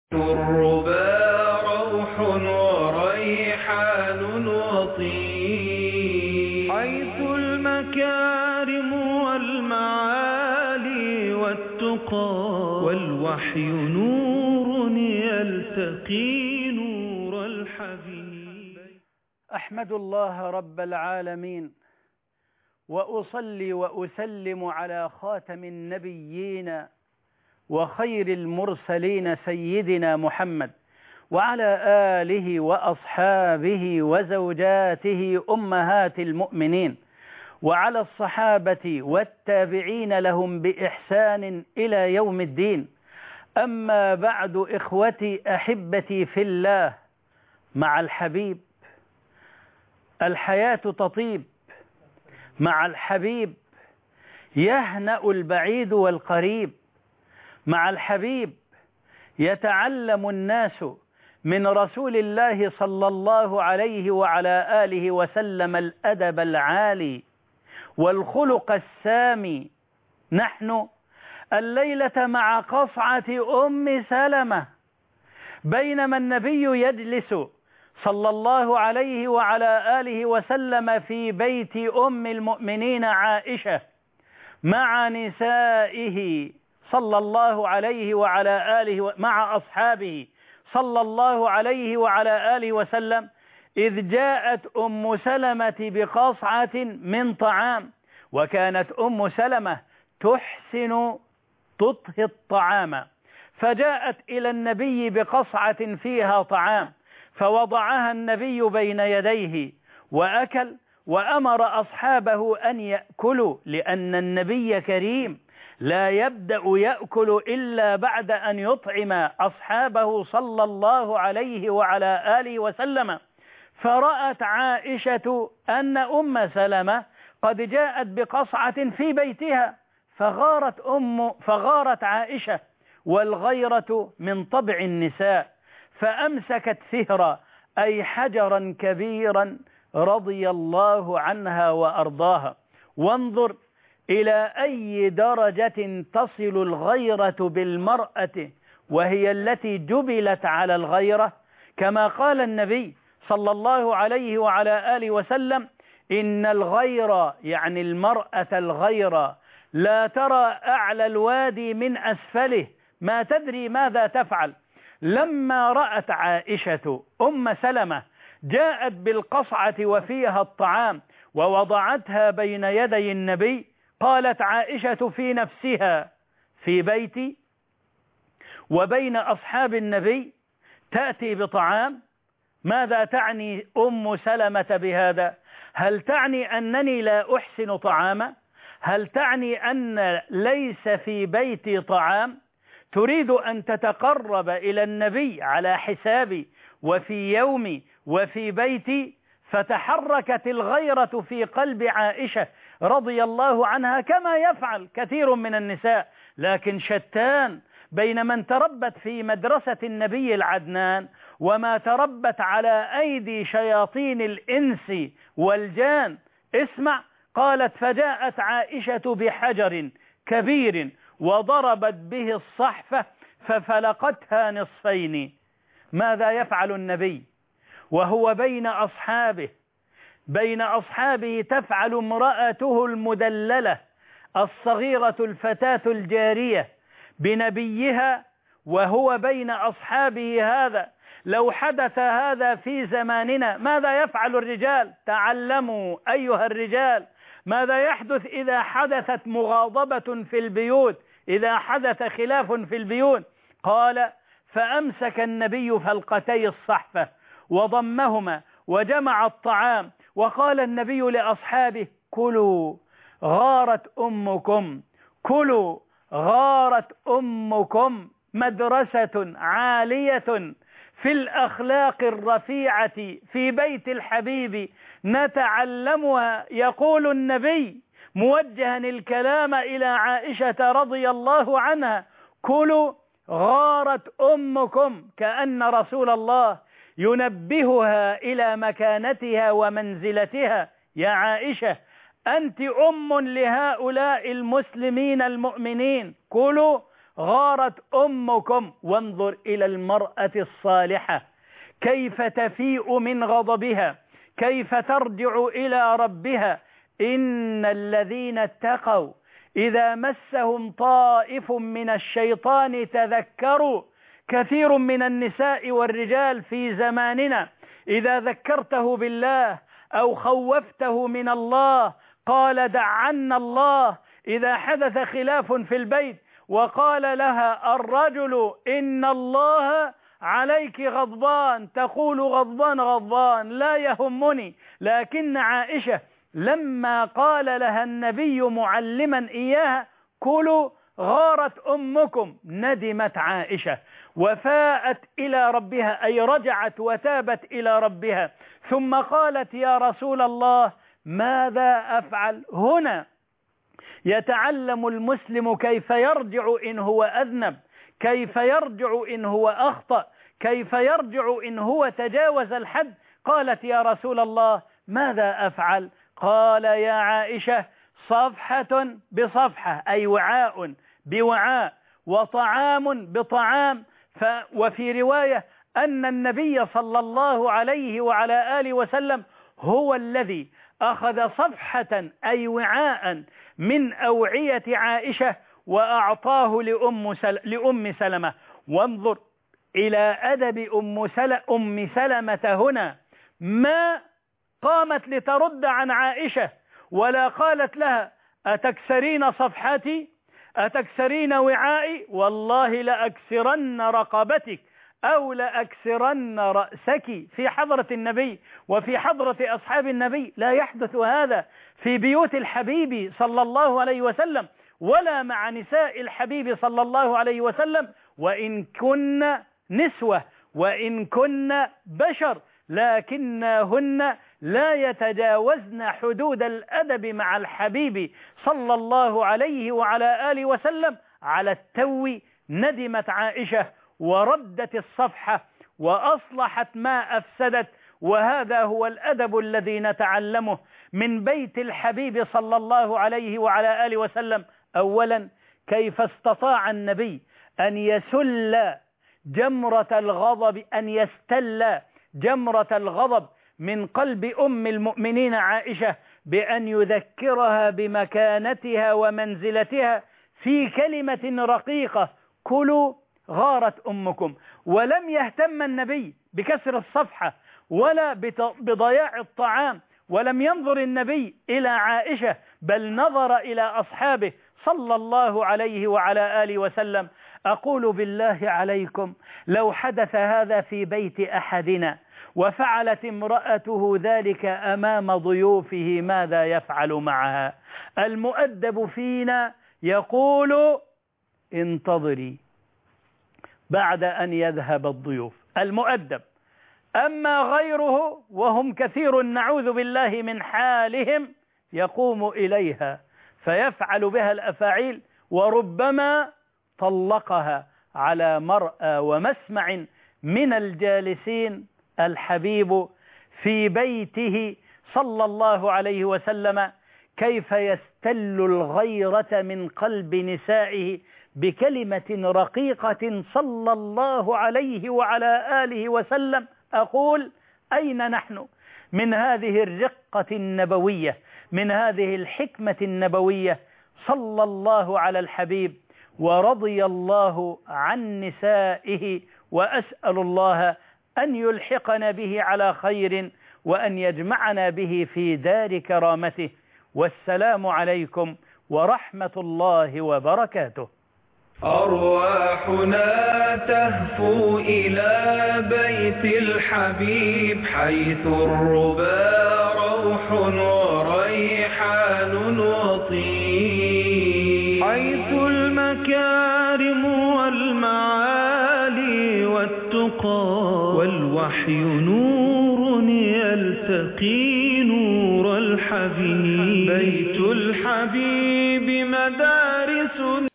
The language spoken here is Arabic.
الربا روح وريحان وطين، حيث المكارم والمعالي والتقى، والوحي نور يلتقي نور الحبيب. أحمد الله رب العالمين، وأصلي وأسلم على خاتم النبيين وخير المرسلين سيدنا محمد، وعلى آله وأصحابه وزوجاته أمهات المؤمنين، وعلى الصحابة والتابعين لهم بإحسان إلى يوم الدين. أما بعد، إخوتي أحبتي في الله، مع الحبيب الحياة تطيب، مع الحبيب يهنأ البعيد والقريب، مع الحبيب يتعلم الناس من رسول الله صلى الله عليه وعلى آله وسلم الأدب العالي والخلق السامي. نحن الليلة مع قصعة أم سلمة، بينما النبي يجلس صلى الله عليه وعلى آله وسلم في بيت أم المؤمنين عائشة مع نسائه صلى الله عليه وعلى آله مع أصحابه صلى الله عليه وعلى آله وسلم، إذ جاءت أم سلمة بقصعة من طعام، وكانت أم سلمة تحسن تطهي الطعام، فجاءت إلى النبي بقصعة فيها طعام، فوضعها النبي بين يديه وأكل، وأمر أصحابه أن يأكلوا، لأن النبي كريم لا يبدأ يأكل إلا بعد أن يطعم أصحابه صلى الله عليه وعلى آله وسلم. فرأت عائشة أن أم سلمة قد جاءت بقصعة في بيتها، فغارت عائشة، والغيرة من طبع النساء، فأمسكت ثهرا أي حجرا كبيرا رضي الله عنها وأرضاها. وانظر إلى أي درجة تصل الغيرة بالمرأة، وهي التي جبلت على الغيرة، كما قال النبي صلى الله عليه وعلى آله وسلم: إن الغيرة، يعني المرأة الغيرة، لا ترى أعلى الوادي من أسفله، ما تدري ماذا تفعل. لما رأت عائشة أم سلمة جاءت بالقصعة وفيها الطعام ووضعتها بين يدي النبي، قالت عائشة في نفسها: في بيتي وبين أصحاب النبي تأتي بطعام؟ ماذا تعني أم سلمة بهذا؟ هل تعني أنني لا أحسن طعاما؟ هل تعني أن ليس في بيتي طعام؟ تريد أن تتقرب إلى النبي على حسابي وفي يومي وفي بيتي؟ فتحركت الغيرة في قلب عائشة رضي الله عنها، كما يفعل كثير من النساء، لكن شتان بين من تربت في مدرسة النبي العدنان وما تربت على أيدي شياطين الإنس والجان. اسمع، قالت: فجاءت عائشة بحجر كبير وضربت به الصحفة ففلقتها نصفين. ماذا يفعل النبي وهو بين أصحابه؟ تفعل امرأته المدللة الصغيرة الفتاة الجارية بنبيها وهو بين أصحابه هذا. لو حدث هذا في زماننا ماذا يفعل الرجال؟ تعلموا أيها الرجال ماذا يحدث إذا حدثت مغاضبة في البيوت، إذا حدث خلاف في البيوت. قال: فأمسك النبي فلقتي الصحفة وضمهما وجمع الطعام، وقال النبي لأصحابه: كلوا، غارت أمكم، كلوا، غارت أمكم. مدرسة عالية في الأخلاق الرفيعة في بيت الحبيب نتعلمها. يقول النبي موجها الكلام إلى عائشة رضي الله عنها: كلوا، غارت أمكم، كأن رسول الله ينبهها إلى مكانتها ومنزلتها. يا عائشة، أنت أم لهؤلاء المسلمين المؤمنين، كلوا، غارت أمكم. وانظر إلى المرأة الصالحة كيف تفيء من غضبها، كيف ترجع إلى ربها. إن الذين اتقوا إذا مسهم طائف من الشيطان تذكروا. كثير من النساء والرجال في زماننا إذا ذكرته بالله أو خوفته من الله قال دع عنا الله. إذا حدث خلاف في البيت وقال لها الرجل إن الله عليك غضبان، تقول غضبان غضبان لا يهمني. لكن عائشة لما قال لها النبي معلما إياها كلوا غارت أمكم، ندمت عائشة وفاءت إلى ربها، أي رجعت وتابت إلى ربها، ثم قالت يا رسول الله ماذا أفعل؟ هنا يتعلم المسلم كيف يرجع إن هو أذنب، كيف يرجع إن هو أخطأ، كيف يرجع إن هو تجاوز الحد. قالت يا رسول الله ماذا أفعل؟ قال يا عائشة صفحة بصفحة، أي وعاء بوعاء، وطعام بطعام. وفي رواية أن النبي صلى الله عليه وعلى آله وسلم هو الذي أخذ صفحة أي وعاء من أوعية عائشة وأعطاه لأم سلمة. وانظر إلى أدب أم سلمة هنا، ما قامت لترد عن عائشة ولا قالت لها أتكسرين صفحتي، أتكسرين وعائي، والله لأكسرن رقبتك أو لأكسرن رأسك في حضرة النبي وفي حضرة أصحاب النبي. لا يحدث هذا في بيوت الحبيب صلى الله عليه وسلم ولا مع نساء الحبيب صلى الله عليه وسلم، وإن كن نسوة وإن كن بشر، لكنهن لا يتجاوزن حدود الأدب مع الحبيب صلى الله عليه وعلى آله وسلم. على التو ندمت عائشة وردت الصفحة وأصلحت ما أفسدت. وهذا هو الأدب الذي نتعلمه من بيت الحبيب صلى الله عليه وعلى آله وسلم. أولا كيف استطاع النبي أن يسل جمرة الغضب، أن يستل جمرة الغضب من قلب أم المؤمنين عائشة بأن يذكرها بمكانتها ومنزلتها في كلمة رقيقة كلوا غارت أمكم. ولم يهتم النبي بكسر الصفحة ولا بضياع الطعام، ولم ينظر النبي إلى عائشة بل نظر إلى أصحابه صلى الله عليه وعلى آله وسلم. أقول بالله عليكم لو حدث هذا في بيت أحدنا وفعلت امرأته ذلك أمام ضيوفه ماذا يفعل معها؟ المؤدب فينا يقول انتظري بعد أن يذهب الضيوف، المؤدب. أما غيره وهم كثير نعوذ بالله من حالهم يقوم إليها فيفعل بها الأفاعيل، وربما طلقها على مرأى ومسمع من الجالسين الحبيب في بيته صلى الله عليه وسلم كيف يستل الغيرة من قلب نسائه بكلمة رقيقة صلى الله عليه وعلى آله وسلم. أقول أين نحن من هذه الرقة النبوية، من هذه الحكمة النبوية؟ صلى الله على الحبيب ورضي الله عن نسائه، وأسأل الله أن يلحقنا به على خير وأن يجمعنا به في دار كرامته. والسلام عليكم ورحمة الله وبركاته. أرواحنا تهفو إلى بيت الحبيب حيث الربا روح وريحان وطيب، حيث المكارم والمعالي والتقى والوحي نور يلتقي نور الحبيب. بيت الحبيب مدارس